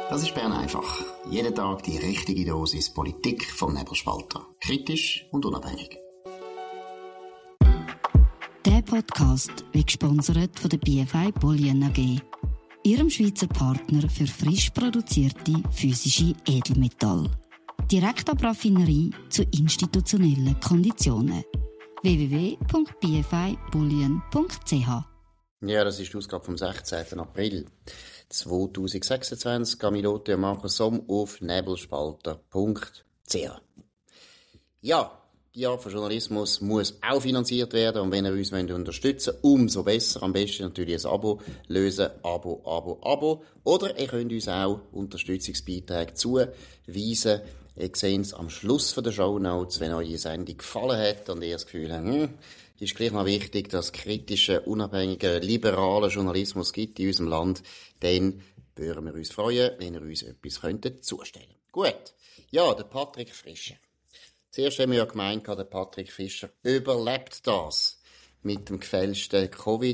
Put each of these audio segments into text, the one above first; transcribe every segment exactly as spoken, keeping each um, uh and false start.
Das ist Bern einfach. Jeden Tag die richtige Dosis Politik vom Nebelspalter. Kritisch und unabhängig. Der Podcast wird gesponsert von der B F I Bullion A G, ihrem Schweizer Partner für frisch produzierte physische Edelmetalle. Direkt ab Raffinerie zu institutionellen Konditionen. w w w punkt b f i bullion punkt c h. Ja, das ist die Ausgabe vom sechzehnten April zweitausendsechsundzwanzig. Camillote und Markus Somm auf nebelspalter punkt c h. Ja, die Art von Journalismus muss auch finanziert werden und wenn ihr uns unterstützen wollt, umso besser. Am besten natürlich ein Abo lösen. Abo, Abo, Abo. Oder ihr könnt uns auch Unterstützungsbeiträge zuweisen. Ihr seht es am Schluss der Shownotes, wenn euch die Sendung gefallen hat und ihr das Gefühl habt, hm, ist gleich noch wichtig, dass es kritischen, unabhängigen, liberalen Journalismus gibt in unserem Land, dann würden wir uns freuen, wenn ihr uns etwas könntet zustellen. Gut. Ja, der Patrick Fischer. Zuerst haben wir ja gemeint, der Patrick Fischer überlebt das mit dem gefälschten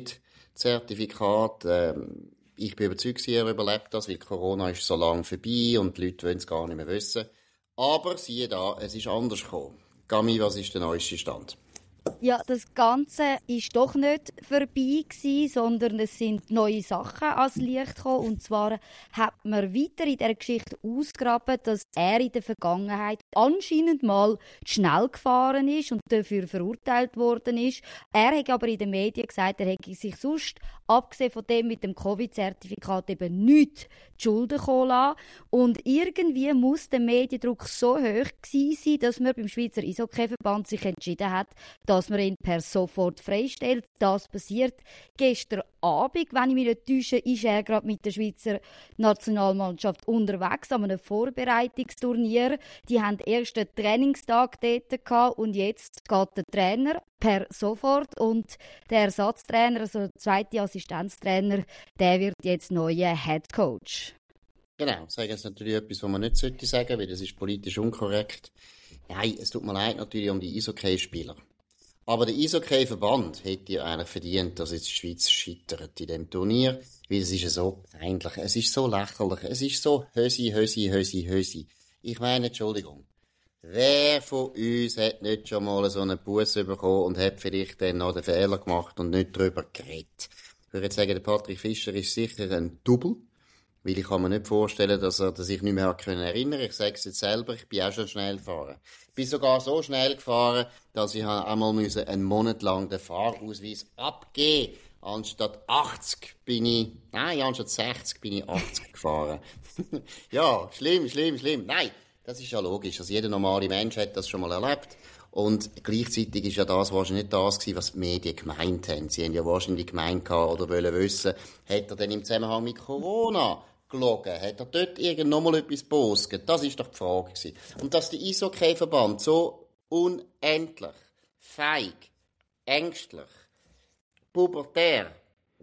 Covid-Zertifikat. Ähm, ich bin überzeugt, er überlebt das, weil Corona ist so lange vorbei und die Leute wollen es gar nicht mehr wissen. Aber siehe da, es ist anders gekommen. Gami, was ist der neueste Stand? Ja, das Ganze ist doch nicht vorbei gewesen, sondern es sind neue Sachen ans Licht gekommen. Und zwar hat man weiter in dieser Geschichte ausgegraben, dass er in der Vergangenheit anscheinend mal schnell gefahren ist und dafür verurteilt worden ist. Er hat aber in den Medien gesagt, er hätte sich sonst, abgesehen von dem mit dem Covid-Zertifikat, eben nichts die Schulden kommen lassen. Und irgendwie muss der Mediendruck so hoch gewesen sein, dass man beim Schweizer Eishockey-Verband sich entschieden hat, dass man ihn per sofort freistellt. Das passiert gestern Abend, wenn ich mich nicht täusche, ist er gerade mit der Schweizer Nationalmannschaft unterwegs an einem Vorbereitungsturnier. Die haben den ersten Trainingstag dort gehabt und jetzt geht der Trainer per sofort und der Ersatztrainer, also der zweite Assistenztrainer, der wird jetzt neuer Head Coach. Genau, sagen jetzt natürlich etwas, was man nicht sollte sagen, weil das ist politisch unkorrekt. Nein, es tut mir leid natürlich um die Eishockey-Spieler. Aber der Eishockey-Verband hätte ja eigentlich verdient, dass jetzt die Schweiz scheitert in diesem Turnier, weil es ist ja so peinlich, es ist so lächerlich, es ist so hösi, hösi, hösi, hösi. Ich meine, Entschuldigung, wer von uns hat nicht schon mal so einen Buss bekommen und hat vielleicht dann noch den Fehler gemacht und nicht darüber geredet? Ich würde jetzt sagen, der Patrick Fischer ist sicher ein Double, weil ich kann mir nicht vorstellen, dass er sich nicht mehr erinnern kann. Ich sage es jetzt selber, ich bin auch schon schnell gefahren. Ich bin sogar so schnell gefahren, dass ich einmal einen Monat lang den Fahrausweis abgeben musste. Anstatt achtzig bin ich, nein, anstatt sechzig bin ich achtzig gefahren. Ja, schlimm, schlimm, schlimm. Nein, das ist ja logisch. Also jeder normale Mensch hat das schon mal erlebt. Und gleichzeitig ist ja das wahrscheinlich nicht das gewesen, was die Medien gemeint haben. Sie haben ja wahrscheinlich gemeint oder wollen wissen, hat er denn im Zusammenhang mit Corona gelogen? Hat er dort irgend noch mal etwas postet? Das ist doch die Frage gewesen. Und dass der Eishockey-Verband so unendlich, feig, ängstlich, pubertär,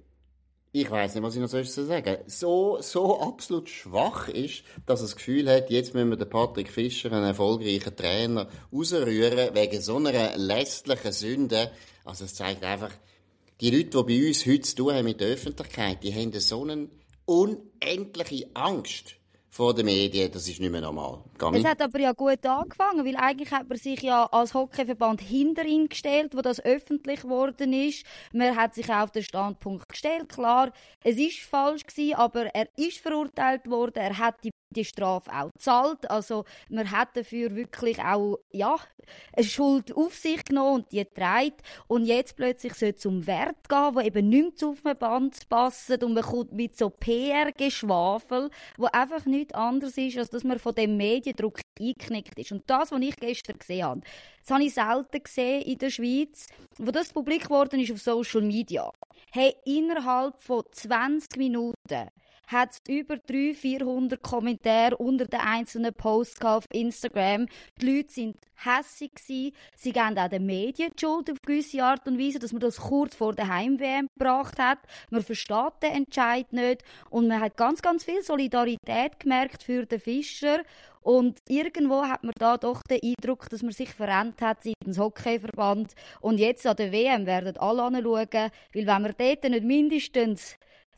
ich weiss nicht, was ich noch sonst sagen soll, so, so absolut schwach ist, dass er das Gefühl hat, jetzt müssen wir den Patrick Fischer, einen erfolgreichen Trainer, rausrühren, wegen so einer lästlichen Sünde. Also es zeigt einfach, die Leute, die bei uns heute zu tun haben mit der Öffentlichkeit, die haben so eine unendliche Angst vor den Medien, das ist nicht mehr normal. Es hat aber ja gut angefangen, weil eigentlich hat man sich ja als Hockeyverband hinter ihn gestellt, wo das öffentlich geworden ist. Man hat sich auch auf den Standpunkt gestellt. Klar, es ist falsch gewesen, aber er ist verurteilt worden, er hat die die Strafe auch gezahlt. Also man hat dafür wirklich auch ja, eine Schuld auf sich genommen und die getragen. Und jetzt plötzlich soll es um Wert gehen, die eben nicht mehr zu auf dem Band passen und man kommt mit so P R-Geschwafel, wo einfach nichts anderes ist, als dass man von dem Mediendruck eingeknickt ist. Und das, was ich gestern gesehen habe, das habe ich selten gesehen in der Schweiz, wo das publik geworden ist auf Social Media. Hey, innerhalb von zwanzig Minuten hat es über dreihundert, vierhundert Kommentare unter den einzelnen Posts auf Instagram. Die Leute sind hässig gewesen. Sie geben auch den Medien die Schuld auf gewisse Art und Weise, dass man das kurz vor der Heim-W M gebracht hat. Man versteht den Entscheid nicht. Und man hat ganz, ganz viel Solidarität gemerkt für den Fischer. Und irgendwo hat man da doch den Eindruck, dass man sich verrennt hat seitens Hockeyverband. Und jetzt an der W M werden alle anschauen, weil wenn man dort nicht mindestens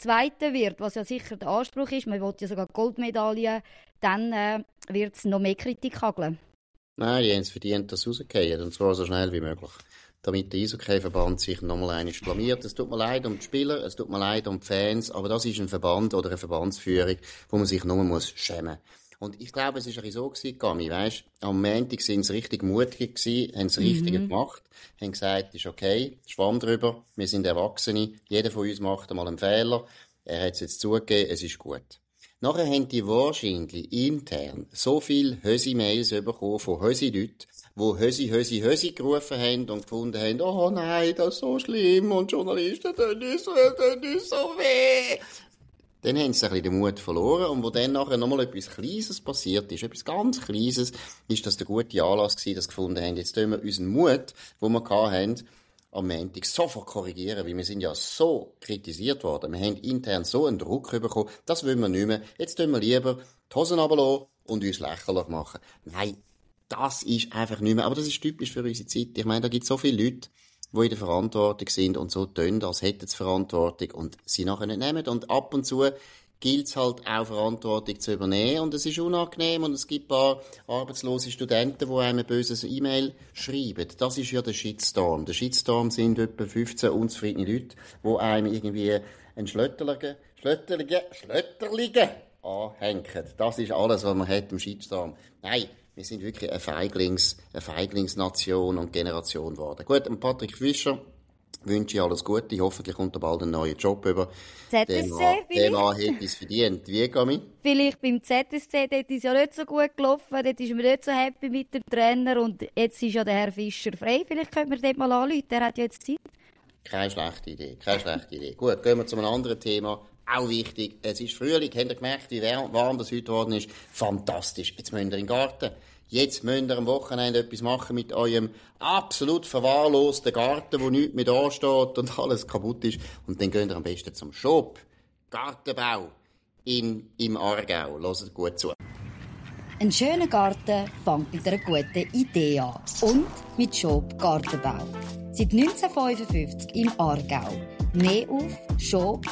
Zweiter wird, was ja sicher der Anspruch ist, man will ja sogar Goldmedaille, dann äh, wird es noch mehr Kritik hageln. Nein, die haben es verdient, dass sie rausgehen, und zwar so schnell wie möglich. Damit der Eishockey-Verband sich nochmal einmal blamiert. Es tut mir leid um die Spieler, es tut mir leid um die Fans, aber das ist ein Verband oder eine Verbandsführung, wo man sich nur muss schämen muss. Und ich glaube, es war ein bisschen so gewesen, Gami, weisst, am Montag sind sie richtig mutig gewesen, haben das Richtige mhm. gemacht, haben gesagt, ist okay, schwamm drüber, wir sind Erwachsene, jeder von uns macht einmal einen Fehler, er hat es jetzt zugegeben, es ist gut. Nachher haben die wahrscheinlich intern so viele Hösi-Mails bekommen von Hösi-Leuten, die Hösi, Hösi, Hösi gerufen haben und gefunden haben, oh nein, das ist so schlimm und Journalisten tun uns so, tun uns so weh. Dann haben sie ein bisschen den Mut verloren und wo dann nachher nochmal etwas Kleines passiert ist, etwas ganz Kleines, ist das der gute Anlass gewesen, dass sie gefunden haben, jetzt tun wir unseren Mut, den wir hatten, am Montag sofort korrigieren, weil wir sind ja so kritisiert worden. Wir haben intern so einen Druck bekommen, das wollen wir nicht mehr. Jetzt tun wir lieber die Hosen runterlassen und uns lächerlich machen. Nein, das ist einfach nicht mehr. Aber das ist typisch für unsere Zeit. Ich meine, da gibt es so viele Leute, die in der Verantwortung sind und so tun, als hätten sie Verantwortung und sie nachher nicht nehmen. Und ab und zu gilt es halt auch, Verantwortung zu übernehmen. Und es ist unangenehm und es gibt ein paar arbeitslose Studenten, die einem ein böses E-Mail schreiben. Das ist ja der Shitstorm. Der Shitstorm sind etwa fünfzehn unzufriedene Leute, die einem irgendwie einen Schlötterligen, Schlötterligen, Schlötterligen anhängen. Das ist alles, was man hat im Shitstorm. Nein, wir sind wirklich eine, Feiglings, eine Feiglingsnation und Generation geworden. Gut, und Patrick Fischer wünsche ich alles Gute. Hoffentlich kommt er bald einen neuen Job über. Z S C vielleicht? Der Mann hätte es verdient. Wie, Gami? Vielleicht beim Z S C, dort ist es ja nicht so gut gelaufen, dort ist man nicht so happy mit dem Trainer und jetzt ist ja der Herr Fischer frei. Vielleicht könnte man dort mal anrufen, der hat ja jetzt Zeit. Keine schlechte Idee, keine schlechte Idee. Gut, gehen wir zu einem anderen Thema. Auch wichtig, es ist Frühling, habt ihr gemerkt, wie warm das heute geworden ist? Fantastisch, jetzt müsst ihr in den Garten. Jetzt müsst ihr am Wochenende etwas machen mit eurem absolut verwahrlosten Garten, wo nichts mehr da steht und alles kaputt ist. Und dann geht ihr am besten zum Shop. Gartenbau in, im Aargau. Hört gut zu. Ein schöner Garten fängt mit einer guten Idee an. Und mit Shop Gartenbau. Seit neunzehnhundertfünfundfünfzig im Aargau. Mehr auf shop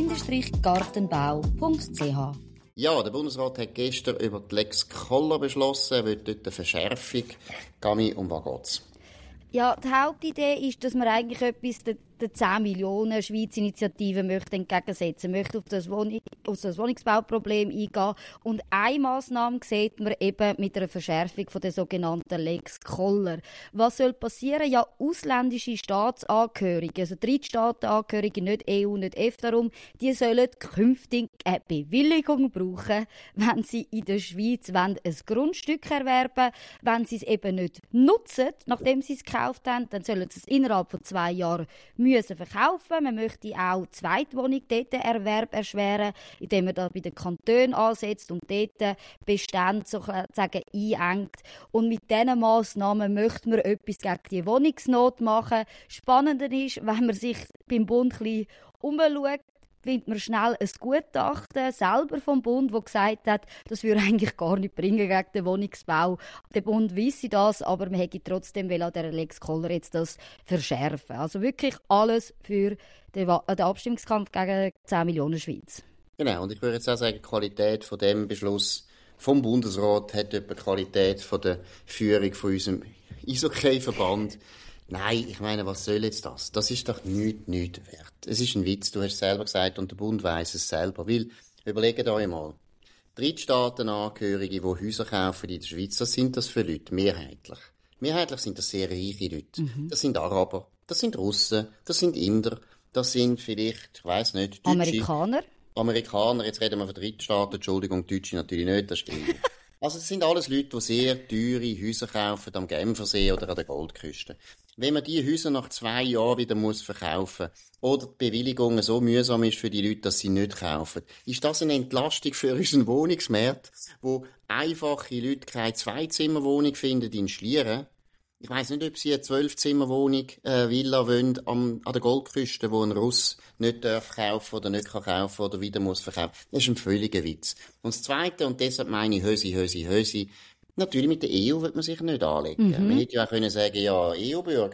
gartenbau punkt c h. Ja, der Bundesrat hat gestern über die Lex Koller beschlossen. Er will dort eine Verschärfung. Gami, um was geht's? Ja, die Hauptidee ist, dass man eigentlich etwas der, der zehn Millionen Schweiz-Initiative möchte entgegensetzen möchte, auf das, Wohn- auf das Wohnungsbauproblem eingehen. Und eine Massnahme sieht man eben mit einer Verschärfung von der sogenannten Lex Koller. Was soll passieren? Ja, ausländische Staatsangehörige, also Drittstaatenangehörige, nicht E U, nicht E F T A rum, die sollen künftig eine Bewilligung brauchen, wenn sie in der Schweiz ein Grundstück erwerben. Wenn sie es eben nicht nutzen, nachdem sie es gekauft haben, dann sollen sie es innerhalb von zwei Jahren müssen verkaufen. Man möchte auch die Zweitwohnung dort Erwerb erschweren, indem man da bei den Kantonen ansetzt und dort Bestände sozusagen einengt. Und mit diesen Massnahmen möchte man etwas gegen die Wohnungsnot machen. Spannender ist, wenn man sich beim Bund ein bisschen umschaut, findet man schnell ein Gutachten selber vom Bund, das gesagt hat, das würde eigentlich gar nicht bringen gegen den Wohnungsbau. Der Bund wisse das, aber man hätte trotzdem an dieser Lex Koller jetzt das verschärfen. Also wirklich alles für den, den Abstimmungskampf gegen zehn Millionen Schweiz. Genau, und ich würde jetzt auch sagen, die Qualität von dem Beschluss vom Bundesrat hat etwa die Qualität von der Führung von unserem Eishockey-Verband. Nein, ich meine, was soll jetzt das? Das ist doch nichts, nichts wert. Es ist ein Witz, du hast es selber gesagt und der Bund weiss es selber. Weil, überlegt euch mal, Drittstaatenangehörige, die Häuser kaufen in der Schweiz, was sind das für Leute? Mehrheitlich. Mehrheitlich sind das sehr reiche Leute. Mhm. Das sind Araber, das sind Russen, das sind Inder, das sind vielleicht, ich weiss nicht, Deutsche. Amerikaner? Amerikaner, jetzt reden wir von Drittstaaten, Entschuldigung, Deutsche natürlich nicht, das stimmt. Also es sind alles Leute, die sehr teure Häuser kaufen am Genfersee oder an der Goldküste. Wenn man diese Häuser nach zwei Jahren wieder muss verkaufen oder die Bewilligung so mühsam ist für die Leute, dass sie nicht kaufen, ist das eine Entlastung für unseren Wohnungsmarkt, wo einfache Leute keine Zweizimmerwohnung finden in Schlieren. Ich weiss nicht, ob sie eine Zwölfzimmerwohnung, äh, Villa wollen am, an der Goldküste, wo ein Russ nicht darf kaufen oder nicht kann kaufen oder wieder muss verkaufen. Das ist ein völliger Witz. Und das Zweite, und deshalb meine ich Hösi, Hösi, Hösi, natürlich mit der E U wird man sich nicht anlegen. Mhm. Man hätte ja auch können sagen, ja, E U-Bürger,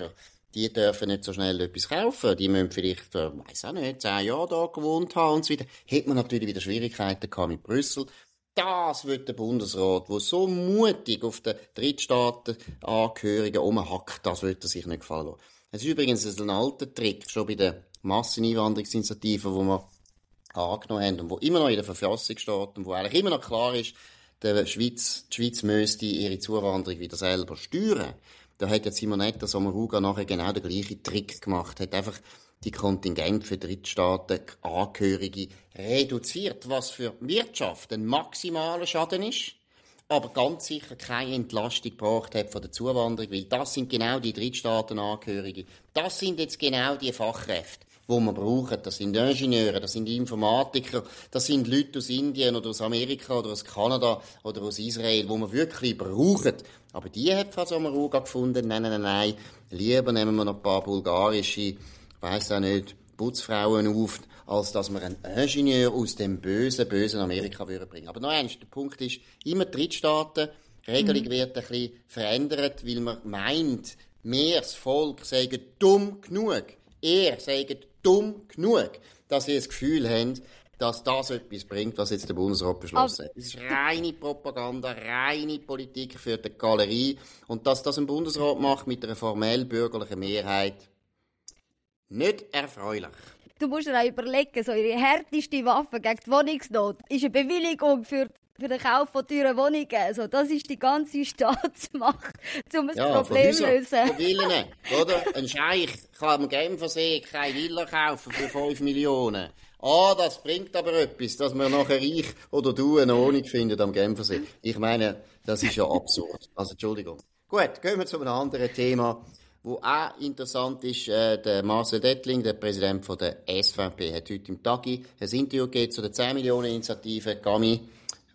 die dürfen nicht so schnell etwas kaufen. Die müssen vielleicht, äh, weiss auch nicht, zehn Jahre da gewohnt haben und so weiter. Hätte man natürlich wieder Schwierigkeiten gehabt mit Brüssel. Das wird der Bundesrat, der so mutig auf den Drittstaatenangehörigen rumhackt, das wird er sich nicht gefallen lassen. Es ist übrigens ein alter Trick, schon bei den Masseneinwanderungsinitiativen, die wir angenommen haben und wo immer noch in der Verfassung steht und wo eigentlich immer noch klar ist, der Schweiz, die Schweiz müsste ihre Zuwanderung wieder selber steuern. Da hat jetzt Simonetta Sommaruga nachher genau den gleichen Trick gemacht, hat einfach die Kontingente für Drittstaatenangehörige reduziert, was für Wirtschaft ein maximaler Schaden ist, aber ganz sicher keine Entlastung gebracht hat von der Zuwanderung, weil das sind genau die Drittstaatenangehörigen. Das sind jetzt genau die Fachkräfte, die wir brauchen. Das sind Ingenieure, das sind Informatiker, das sind Leute aus Indien oder aus Amerika oder aus Kanada oder aus Israel, die wir wirklich brauchen. Aber die hat Frau Sommaruga gefunden, nein, nein, nein, lieber nehmen wir noch ein paar bulgarische, ich weiss auch nicht, Putzfrauen auf, als dass wir einen Ingenieur aus dem bösen, bösen Amerika bringen würden. Aber noch eins, der Punkt ist, immer die Drittstaaten, die Regelung mhm. wird ein bisschen verändert, weil man meint, wir, das Volk, sagen dumm genug, ihr sagt dumm genug, dass sie das Gefühl haben, dass das etwas bringt, was jetzt der Bundesrat beschlossen hat. Das ist reine Propaganda, reine Politik für die Galerie. Und dass das ein Bundesrat macht mit einer formell bürgerlichen Mehrheit, nicht erfreulich. Du musst dir auch überlegen, so ihre härteste Waffe gegen die Wohnungsnot ist eine Bewilligung für, für den Kauf von teuren Wohnungen. Also, das ist die ganze Staatsmacht, um ein ja, Problem zu lösen. Von Willen, oder? Ein Scheich kann am Genfersee keine Villa kaufen für fünf Millionen. Ah, das bringt aber etwas, dass man nachher ich oder du eine Wohnung findet am Genfersee. Ich meine, das ist ja absurd. Also, Entschuldigung. Gut, gehen wir zu einem anderen Thema, wo auch interessant ist. Äh, der Marcel Dettling, der Präsident von der S V P, hat heute im Tagi ein Interview gegeben zu der zehn Millionen Initiative Gami.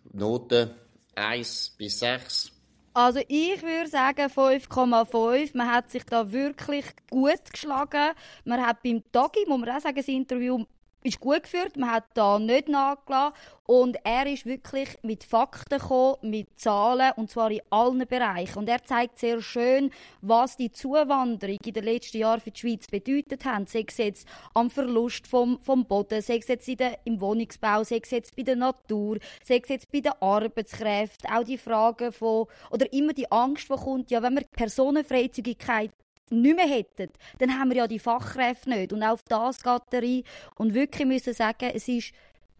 Noten eins bis sechs. Also ich würde sagen fünf Komma fünf. Man hat sich da wirklich gut geschlagen. Man hat beim Tagi, muss man auch sagen, das Interview ist gut geführt. Man hat da nicht nachgelassen. Und er ist wirklich mit Fakten gekommen, mit Zahlen, und zwar in allen Bereichen. Und er zeigt sehr schön, was die Zuwanderung in den letzten Jahren für die Schweiz bedeutet hat. Sei es jetzt am Verlust vom, vom Boden, sei es jetzt in der, im Wohnungsbau, sei es jetzt bei der Natur, sei es jetzt bei den Arbeitskräften. Auch die Frage von, oder immer die Angst, die kommt, ja, wenn wir Personenfreizügigkeit nicht mehr hätten, dann haben wir ja die Fachkräfte nicht. Und auch auf das geht er rein. Und wirklich müssen sagen, es ist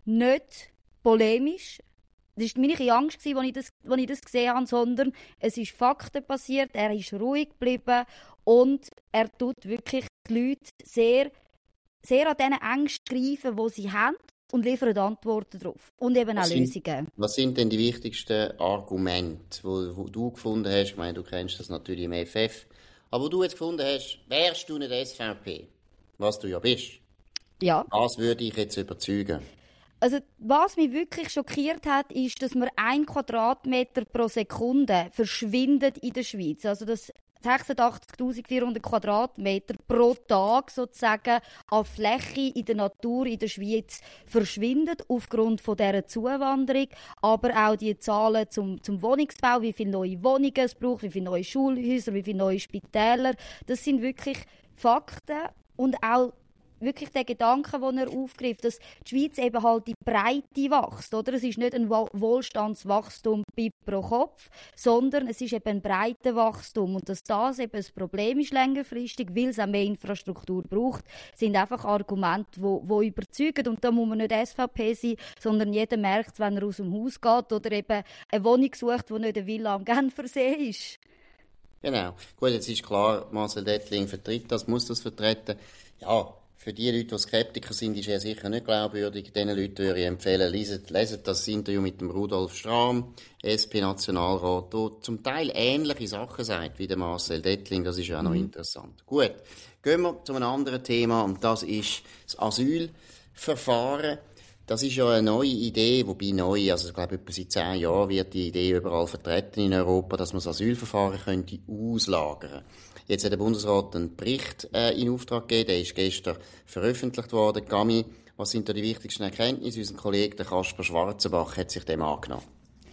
nicht polemisch. Das war meine Angst, als ich das, als ich das gesehen habe, sondern es ist Fakten passiert, er ist ruhig geblieben und er tut wirklich die Leute sehr, sehr an diesen Ängsten greifen, die sie haben, und liefert Antworten darauf. Und eben was auch Lösungen. Sind, was sind denn die wichtigsten Argumente, die du gefunden hast? Ich meine, du kennst das natürlich im F F. Aber wo du jetzt gefunden hast, wärst du nicht S V P, was du ja bist, ja. Das würde ich jetzt überzeugen. Also, was mich wirklich schockiert hat, ist, dass wir ein Quadratmeter pro Sekunde verschwindet in der Schweiz. Also, das sechsundachtzigtausendvierhundert Quadratmeter pro Tag sozusagen an Fläche in der Natur in der Schweiz verschwindet aufgrund von dieser Zuwanderung, aber auch die Zahlen zum, zum Wohnungsbau, wie viele neue Wohnungen es braucht, wie viele neue Schulhäuser, wie viele neue Spitäler. Das sind wirklich Fakten und auch wirklich der Gedanke, den er aufgreift, dass die Schweiz eben halt die Breite wächst, oder? Es ist nicht ein Wohlstandswachstum pro Kopf, sondern es ist eben ein Breitenwachstum. Und dass das eben ein Problem ist längerfristig, weil es auch mehr Infrastruktur braucht, sind einfach Argumente, die, die überzeugen. Und da muss man nicht S V P sein, sondern jeder merkt es, wenn er aus dem Haus geht oder eben eine Wohnung sucht, die nicht eine Villa am Genfersee ist. Genau. Gut, jetzt ist klar, Marcel Dettling vertritt das, muss das vertreten. Ja, für die Leute, die Skeptiker sind, ist er sicher nicht glaubwürdig. Diesen Leuten würde ich empfehlen, lesen, lesen das Interview mit dem Rudolf Strahm, S P-Nationalrat, der zum Teil ähnliche Sachen sagt wie der Marcel Dettling. Das ist ja auch noch mhm. interessant. Gut, gehen wir zu einem anderen Thema, und das ist das Asylverfahren. Das ist ja eine neue Idee, wobei neu, also ich glaube, etwa seit zehn Jahren wird die Idee überall vertreten in Europa, dass man das Asylverfahren könnte auslagern. Jetzt hat der Bundesrat einen Bericht äh, in Auftrag gegeben, der ist gestern veröffentlicht worden. Gami, was sind da die wichtigsten Erkenntnisse? Unser Kollege, der Kasper Schwarzenbach, hat sich dem angenommen.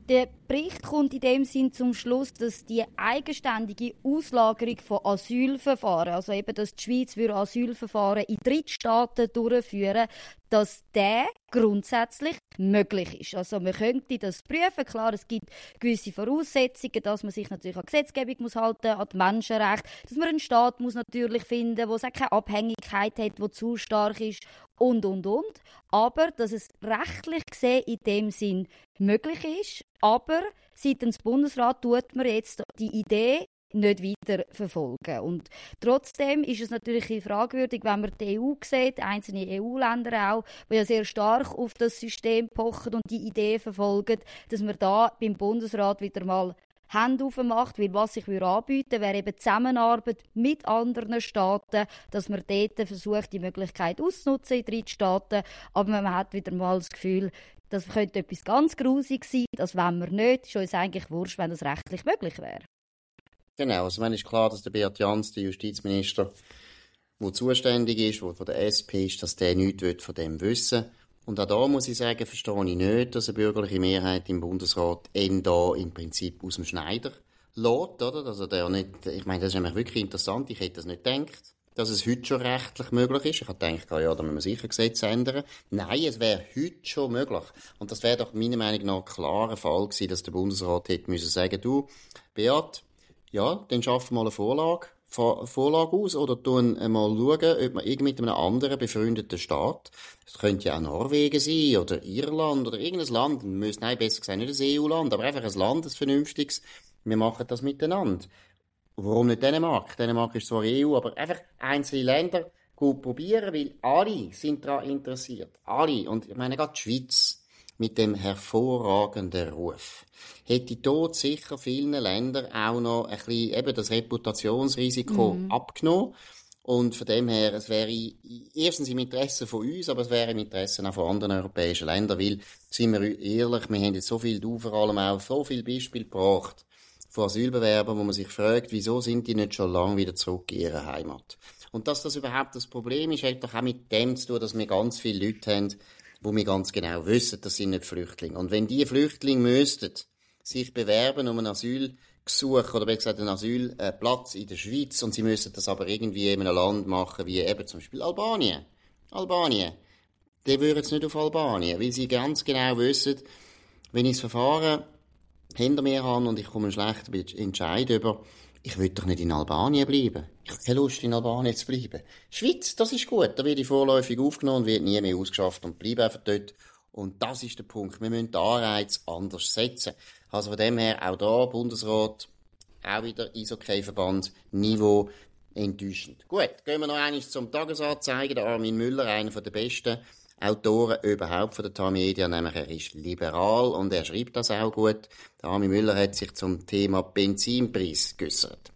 Der Bericht kommt in dem Sinn zum Schluss, dass die eigenständige Auslagerung von Asylverfahren, also eben, dass die Schweiz würde Asylverfahren in Drittstaaten durchführen, dass der grundsätzlich möglich ist. Also man könnte das prüfen. Klar, es gibt gewisse Voraussetzungen, dass man sich natürlich an die Gesetzgebung muss halten, an die Menschenrechte, dass man einen Staat muss natürlich finden, wo es auch keine Abhängigkeit hat, wo zu stark ist und, und, und. Aber dass es rechtlich gesehen in dem Sinn möglich ist, aber seitens Bundesrat tut man jetzt die Idee nicht weiter verfolgen. Und trotzdem ist es natürlich fragwürdig, wenn man die E U sieht, einzelne E U-Länder auch, die ja sehr stark auf das System pochen und die Idee verfolgen, dass man da beim Bundesrat wieder mal Hände aufmacht, weil was sich anbieten würde, wäre eben Zusammenarbeit mit anderen Staaten, dass man dort versucht, die Möglichkeit auszunutzen in Drittstaaten, aber man hat wieder mal das Gefühl, das könnte etwas ganz Grusiges sein, das wollen wir nicht, ist uns eigentlich wurscht, wenn das rechtlich möglich wäre. Genau, also es ist klar, dass der Beat Jans, der Justizminister, der zuständig ist, der von der S P ist, dass der nichts von dem wissen will. Und auch da muss ich sagen, verstehe ich nicht, dass eine bürgerliche Mehrheit im Bundesrat ihn da im Prinzip aus dem Schneider lässt, oder? Also der nicht, ich meine, das ist nämlich wirklich interessant, ich hätte das nicht gedacht, dass es heute schon rechtlich möglich ist. Ich habe gedacht, ja, da müssen wir sicher Gesetze ändern. Nein, es wäre heute schon möglich. Und das wäre doch meiner Meinung nach ein klarer Fall gewesen, dass der Bundesrat hätte müssen sagen, du, Beat, ja, dann schaffen wir mal eine Vorlage, Vorlage aus oder tun mal schauen, ob man irgendwie mit einem anderen befreundeten Staat, das könnte ja auch Norwegen sein oder Irland oder irgendein Land, müsste, nein, besser gesagt nicht ein E U-Land, aber einfach ein Land, ein vernünftiges, wir machen das miteinander. Warum nicht Dänemark? Dänemark ist zwar E U, aber einfach einzelne Länder gut probieren, weil alle sind daran interessiert. Alle. Und ich meine, gerade die Schweiz mit dem hervorragenden Ruf hätte dort sicher vielen Ländern auch noch ein bisschen eben das Reputationsrisiko mhm. abgenommen. Und von dem her, es wäre erstens im Interesse von uns, aber es wäre im Interesse auch von anderen europäischen Ländern, weil, sind wir ehrlich, wir haben jetzt so viel, du vor allem auch, so viele Beispiele gebracht von Asylbewerbern, wo man sich fragt, wieso sind die nicht schon lange wieder zurück in ihre Heimat? Und dass das überhaupt das Problem ist, hat doch auch mit dem zu tun, dass wir ganz viele Leute haben, wo wir ganz genau wissen, das sind nicht Flüchtlinge. Und wenn die Flüchtlinge müssten sich bewerben um ein Asylgesuch oder besser gesagt einen Asylplatz in der Schweiz und sie müssen das aber irgendwie in einem Land machen, wie eben zum Beispiel Albanien. Albanien. Die würden es nicht auf Albanien, weil sie ganz genau wissen, wenn ich das Verfahren hinter mir habe und ich komme einen schlechten Entscheid über, ich will doch nicht in Albanien bleiben. Ich habe keine Lust, in Albanien zu bleiben. Schweiz, das ist gut. Da werde ich vorläufig aufgenommen und wird nie mehr ausgeschafft und bleibe einfach dort. Und das ist der Punkt. Wir müssen den Anreiz anders setzen. Also von dem her, auch da, Bundesrat, auch wieder Eishockey-Verband, Niveau enttäuschend. Gut, gehen wir noch einmal zum Tagesanzeiger. Der Armin Müller, einer der besten Autoren überhaupt von der Tamedia, nämlich er ist liberal und er schreibt das auch gut. Der Armin Müller hat sich zum Thema Benzinpreis geäussert.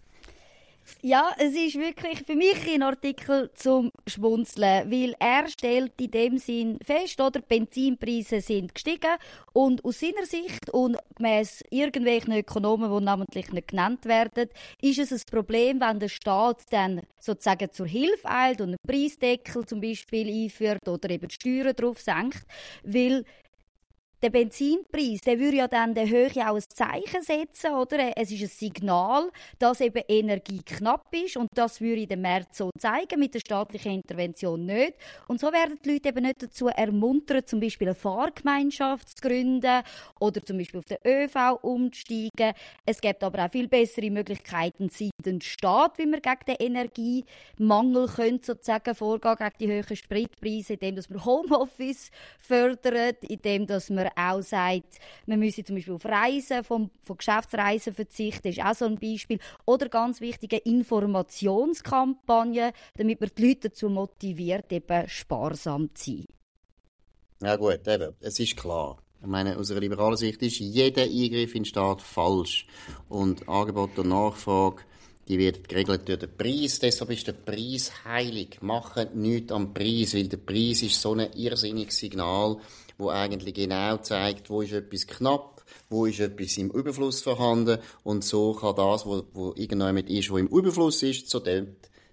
Ja, es ist wirklich für mich ein Artikel zum Schmunzeln, weil er stellt in dem Sinn fest, oder, Benzinpreise sind gestiegen und aus seiner Sicht und gemäss irgendwelchen Ökonomen, die namentlich nicht genannt werden, ist es ein Problem, wenn der Staat dann sozusagen zur Hilfe eilt und einen Preisdeckel zum Beispiel einführt oder eben die Steuern drauf senkt, weil der Benzinpreis, der würde ja dann der Höhe auch ein Zeichen setzen, oder? Es ist ein Signal, dass eben Energie knapp ist und das würde der März so zeigen, mit der staatlichen Intervention nicht. Und so werden die Leute eben nicht dazu ermuntert, zum Beispiel eine Fahrgemeinschaft zu gründen oder zum Beispiel auf den Ö V umzusteigen. Es gibt aber auch viel bessere Möglichkeiten seitens Staat, wie man gegen den Energiemangel könnte, sozusagen vorgehen, gegen die hohen Spritpreise, indem dass man Homeoffice fördert, indem dass man auch sagt, man müsse zum Beispiel auf Reisen, von, von Geschäftsreisen verzichten, ist auch so ein Beispiel. Oder ganz wichtige Informationskampagnen, damit man die Leute dazu motiviert, eben sparsam zu sein. Ja gut, eben, es ist klar. Ich meine, aus einer liberalen Sicht ist jeder Eingriff in den Staat falsch. Und Angebot und Nachfrage, die wird geregelt durch den Preis. Deshalb ist der Preis heilig. Machen nichts am Preis, weil der Preis ist so ein irrsinniges Signal, wo eigentlich genau zeigt, wo ist etwas knapp, wo ist etwas im Überfluss vorhanden und so kann das, wo, wo irgendjemand ist, wo im Überfluss ist, zu dort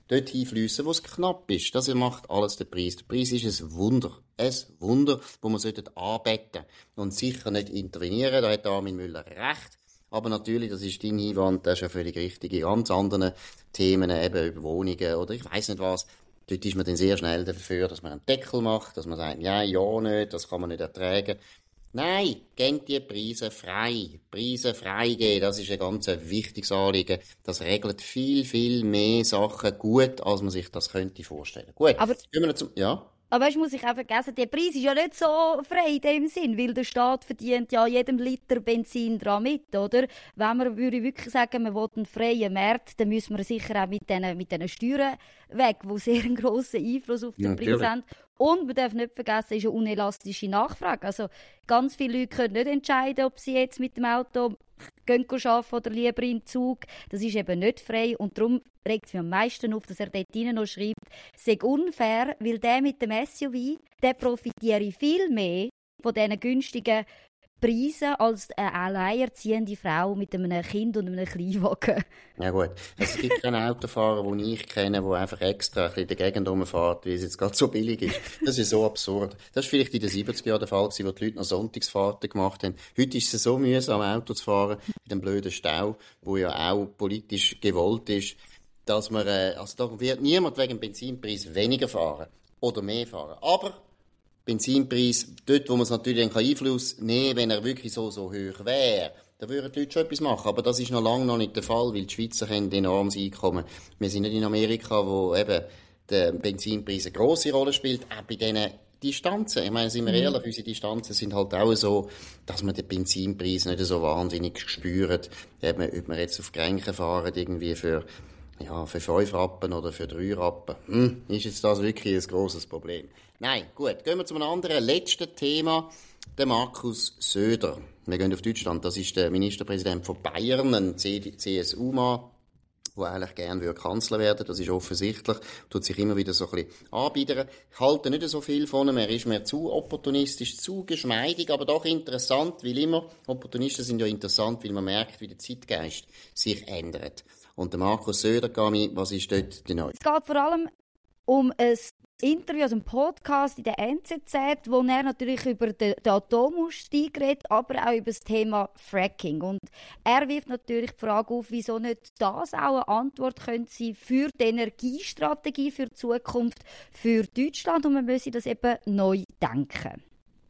dorthin fließen, wo es knapp ist. Das macht alles den Preis. Der Preis ist ein Wunder. Ein Wunder, wo man anbeten und sicher nicht intervenieren. Da hat Armin Müller recht. Aber natürlich, das ist dein Einwand, das ist ja völlig richtig. In ganz anderen Themen, eben über Wohnungen oder ich weiss nicht was. Dort ist man dann sehr schnell dafür, dass man einen Deckel macht, dass man sagt, ja, ja nicht, das kann man nicht ertragen. Nein, gebt die Preise frei. Preise frei geben, das ist ein ganz wichtiges Anliegen. Das regelt viel, viel mehr Sachen gut, als man sich das könnte vorstellen. Gut, aber gehen wir zum, ja. Aber weißt, muss ich auch vergessen, der Preis ist ja nicht so frei in dem Sinn, weil der Staat verdient ja jedem Liter Benzin dran mit, oder? Wenn man würde wirklich sagen, man will einen freien Markt, dann müssen wir sicher auch mit diesen mit diesen Steuern weg, die sehr einen grossen Einfluss auf den Preis haben. Und man darf nicht vergessen, ist eine unelastische Nachfrage. Also ganz viele Leute können nicht entscheiden, ob sie jetzt mit dem Auto gehen arbeiten oder lieber im Zug. Das ist eben nicht frei und darum regt es mich am meisten auf, dass er dort hinein noch schreibt, es sei unfair, weil der mit dem S U V, der profitiere viel mehr von diesen günstigen Preisen als eine alleinerziehende Frau mit einem Kind und einem Kleinwagen. Ja gut, es gibt keine Autofahrer, die ich kenne, die einfach extra ein bisschen in der Gegend rumfahren, weil es jetzt gerade so billig ist. Das ist so absurd. Das war vielleicht in den siebziger Jahren der Fall, wo die Leute noch Sonntagsfahrten gemacht haben. Heute ist es so mühsam, Auto zu fahren, in dem blöden Stau, wo ja auch politisch gewollt ist, dass man, äh, also da wird niemand wegen dem Benzinpreis weniger fahren oder mehr fahren. Aber Benzinpreis, dort, wo man es natürlich dann Einfluss nehmen kann, wenn er wirklich so, so hoch wäre, da würden die Leute schon etwas machen. Aber das ist noch lange noch nicht der Fall, weil die Schweizer haben ein enormes Einkommen. Wir sind nicht in Amerika, wo eben der Benzinpreis eine grosse Rolle spielt, auch bei diesen Distanzen. Ich meine, sind wir ehrlich, unsere Distanzen sind halt auch so, dass man den Benzinpreis nicht so wahnsinnig spürt. Ob wir, ob wir jetzt auf Grenchen fahren, irgendwie für, ja, für fünf Rappen oder für drei Rappen. Hm, ist jetzt das wirklich ein grosses Problem? Nein, gut. Gehen wir zu einem anderen, letzten Thema. Der Markus Söder. Wir gehen auf Deutschland. Das ist der Ministerpräsident von Bayern, ein C S U-Mann, der eigentlich gerne Kanzler werden würde. Das ist offensichtlich. Tut sich immer wieder so ein bisschen anbieten. Ich halte nicht so viel von ihm. Er ist mir zu opportunistisch, zu geschmeidig, aber doch interessant, weil immer, Opportunisten sind ja interessant, weil man merkt, wie der Zeitgeist sich ändert. Und der Markus Söder, Gami, was ist dort neu? Es geht vor allem um ein Interview, also ein Podcast in der N Z Z, wo er natürlich über den, den Atomausstieg redet, aber auch über das Thema Fracking. Und er wirft natürlich die Frage auf, wieso nicht das auch eine Antwort könnte sein für die Energiestrategie für die Zukunft für Deutschland und man müsse das eben neu denken.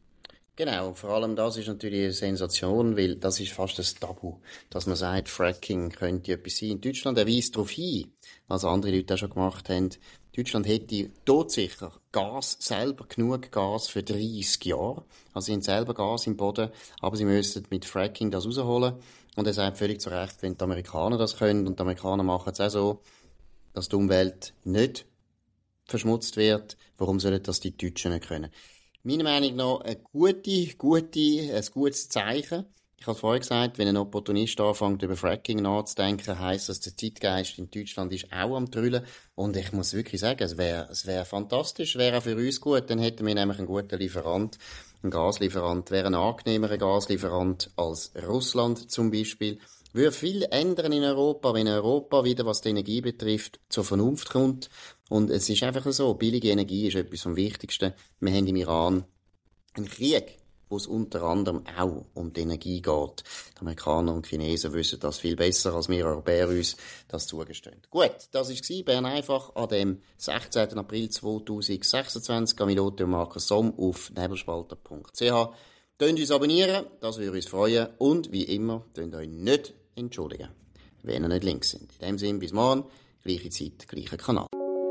Genau, vor allem das ist natürlich eine Sensation, weil das ist fast ein Tabu, dass man sagt, Fracking könnte etwas sein. In Deutschland, er weist darauf hin, was andere Leute auch schon gemacht haben, Deutschland hätte todsicher Gas, selber genug Gas für dreissig Jahre. Also sie haben selber Gas im Boden, aber sie müssen mit Fracking das rausholen. Und er sagt völlig zu Recht, wenn die Amerikaner das können, und die Amerikaner machen es auch so, dass die Umwelt nicht verschmutzt wird, warum sollen das die Deutschen nicht können? Meiner Meinung nach eine gute, gute, ein gutes Zeichen. Ich habe vorhin gesagt, wenn ein Opportunist anfängt, über Fracking nachzudenken, heisst das, der Zeitgeist in Deutschland ist auch am Trüllen. Und ich muss wirklich sagen, es wäre, es wäre fantastisch, wäre auch für uns gut. Dann hätten wir nämlich einen guten Lieferant, einen Gaslieferant, wäre ein angenehmerer Gaslieferant als Russland zum Beispiel. Würde viel ändern in Europa, wenn Europa wieder, was die Energie betrifft, zur Vernunft kommt. Und es ist einfach so, billige Energie ist etwas vom Wichtigsten. Wir haben im Iran einen Krieg, wo es unter anderem auch um die Energie geht. Die Amerikaner und Chinesen wissen das viel besser, als wir Europäer uns das zugestehen. Gut, das war Bern einfach an dem sechzehnten April zweitausendsechsundzwanzig. Camilote und Markus Somm auf nebelspalter punkt c h. Könnt uns abonnieren, das würde uns freuen. Und wie immer, könnt euch nicht entschuldigen, wenn ihr nicht links sind. In dem Sinne, bis morgen, gleiche Zeit, gleicher Kanal.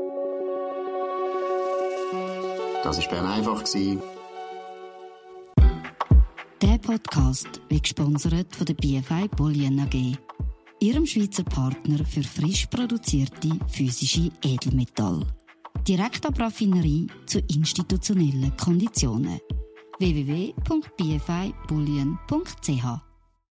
Das war Bern einfach. Der Podcast wird gesponsert von der B F I Bollion A G, ihrem Schweizer Partner für frisch produzierte physische Edelmetalle. Direkt ab Raffinerie zu institutionellen Konditionen. w w w punkt b f i bullion punkt c h